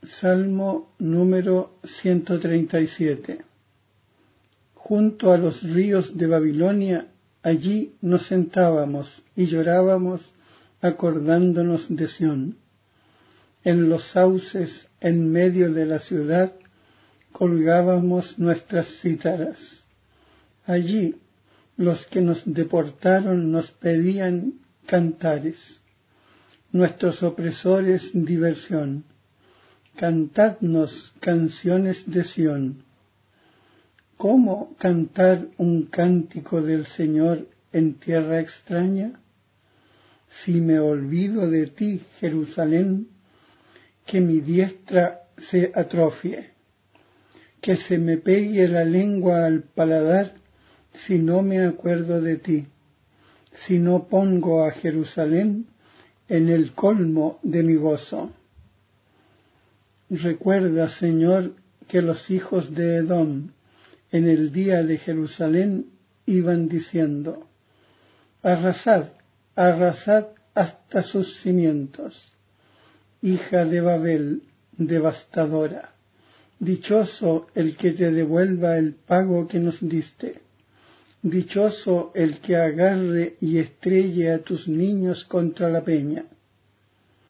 Salmo número 137. Junto a los ríos de Babilonia, allí nos sentábamos y llorábamos acordándonos de Sión. En los sauces, en medio de la ciudad, colgábamos nuestras cítaras. Allí los que nos deportaron nos pedían cantares, nuestros opresores diversión. Cantadnos canciones de Sión. ¿Cómo cantar un cántico del Señor en tierra extraña? Si me olvido de ti, Jerusalén, que mi diestra se atrofie, que se me pegue la lengua al paladar si no me acuerdo de ti, si no pongo a Jerusalén en el colmo de mi gozo. Recuerda, Señor, que los hijos de Edom en el día de Jerusalén iban diciendo: arrasad, arrasad hasta sus cimientos. Hija de Babel, devastadora, dichoso el que te devuelva el pago que nos diste. Dichoso el que agarre y estrelle a tus niños contra la peña.